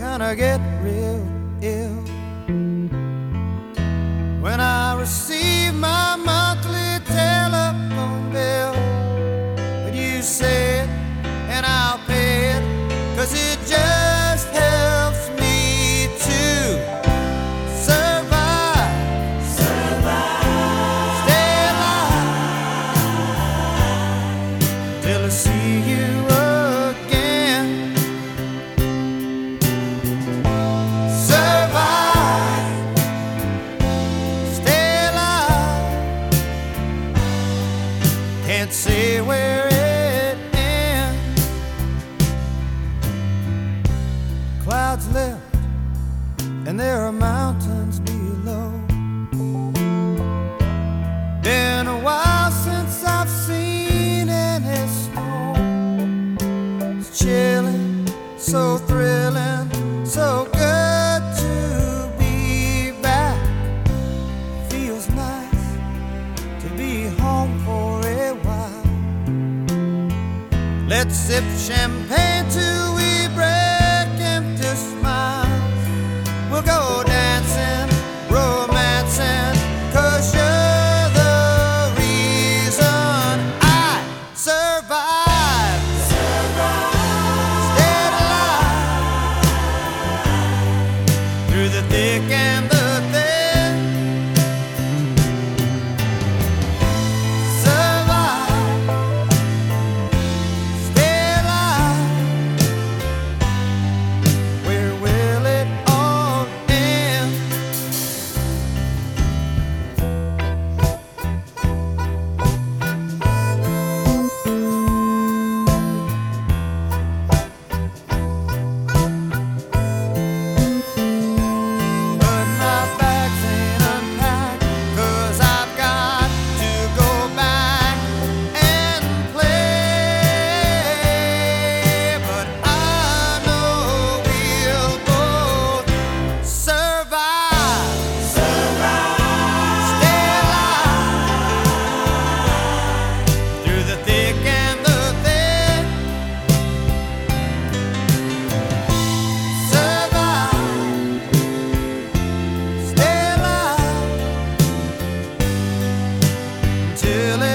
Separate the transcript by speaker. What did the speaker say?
Speaker 1: gonna get real ill when I receive my monthly telephone bill. But you say it and I'll pay it, 'cause it just helps me to survive, stay alive, till I see you again. Survive, stay alive, can't say where it ends. Clouds lift and there are mountains below. Been a while since I've seen any snow. It's chilling, so thrilling, so good to be back. Feels nice to be home for a while. Let's sip champagne till we break into smiles. We'll go dancing, romancing, 'cause you're the reason I survive. Stayed alive through the thick and the thin. Survive, stay alive. Where will it all end? But my bags ain't unpacked, 'cause I've got to go back and play. But I know we'll both survive, stay alive through the thick and the thin. Survive, stay alive till